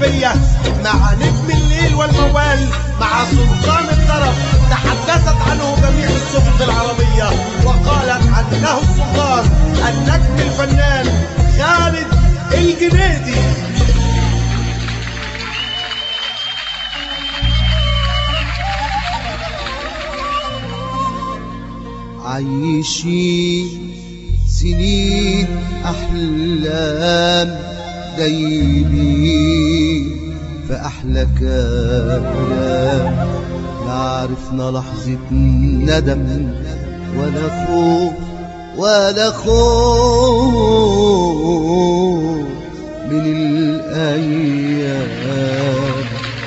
الشعبية مع نجم الليل والموال مع سلطان الطرب تحدثت عنه جميع الصحف العربية وقالت عنه السلطان النجم الفنان خالد الجنيدي. عايشين سنين أحلام دايبين في أحلى كلام، لا عرفنا لحظة ندم ولا خوف ولا خوف من الأيام.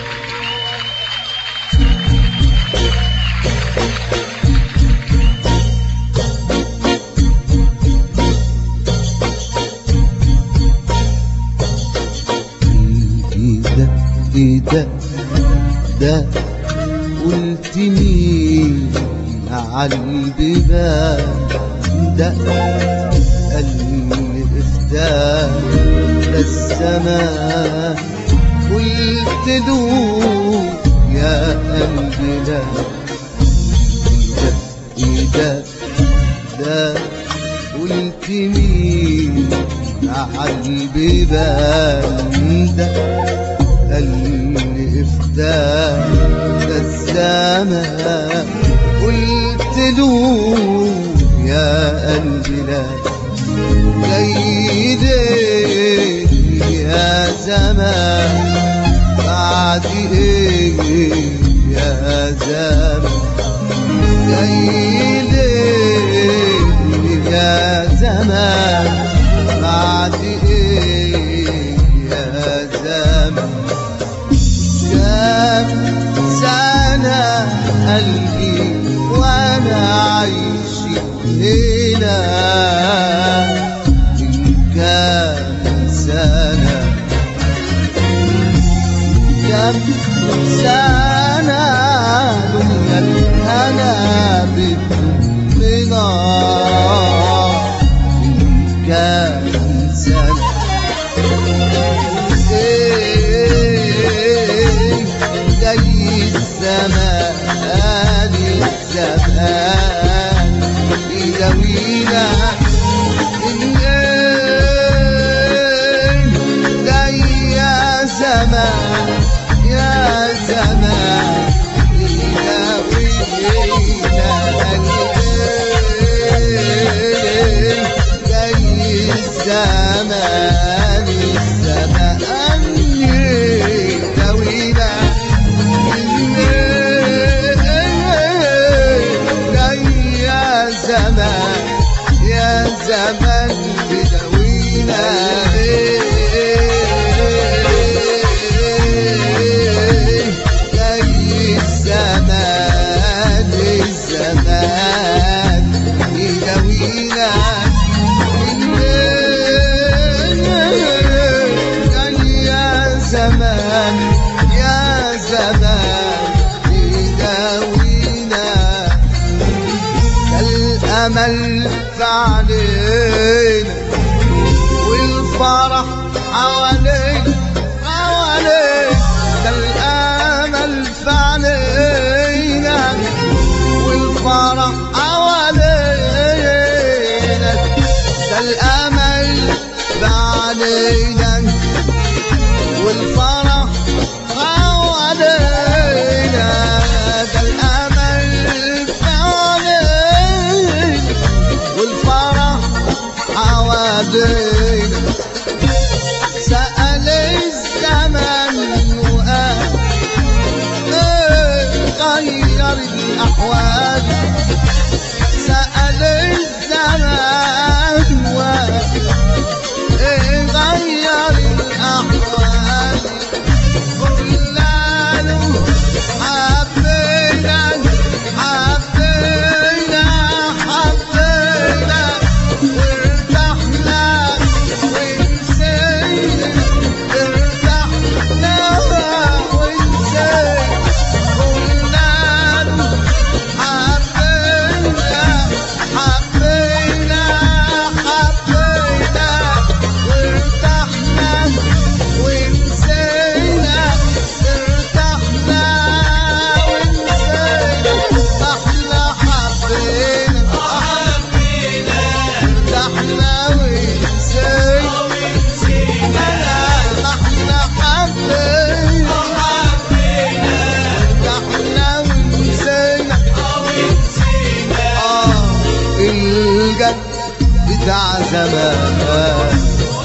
ده قلت مين عالبيبان ده قلبي افتان ده الزمان قلت له يا قلبي لا ده قلت مين عالبيبان ده قلبي افتان ده الزمان قلت له يا قلبي لا جاي ليه يا زمان بعد ايه يا زمان جاي ليه يا زمان بعد ايه يا زمان. كام سنة قلبي وانا عايش هنا من كام سنة كام سنة دنيا الهنا بتطمنا من كام سنة جاي الزمان الزمان يداوينا جاي يا زمان يا زمان يداوينا جاي الزمان الزمان يداوينا زمان يا زمان بدوينا جاي الزمان الزمان يدوينا جاي يا زمان يا زمان يدوينا. الأمل في علينا والفرح حوالينا ده الأمل في علينا والفرح حوالينا ده الأمل في علينا والفرح حوالينا ده الأمل في علينا والفرح حوالينا. سأل الزمن وقال غير الأحوال سأل الزمن وقال غير الأحوال قلنا له حبينا حبينا حبينا وارتحنا ونسينا ارتحنا ونسينا قلنا له حبينا بتاع زمان.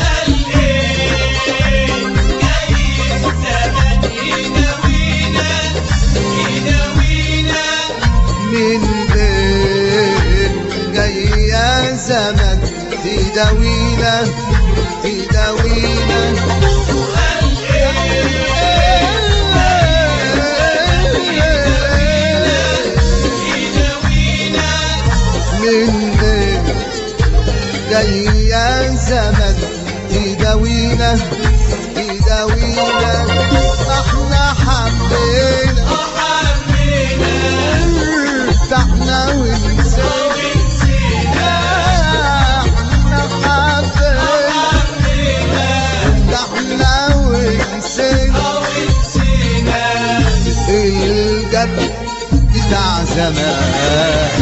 من بين جاي يا زمن تداوينا تداوينا. من بين جاي يا زمن تداوينا تداوينا. احنا حبينا ارتحنا ونسينا. احنا حبينا ارتحنا ونسينا. الجد بتاع زمان.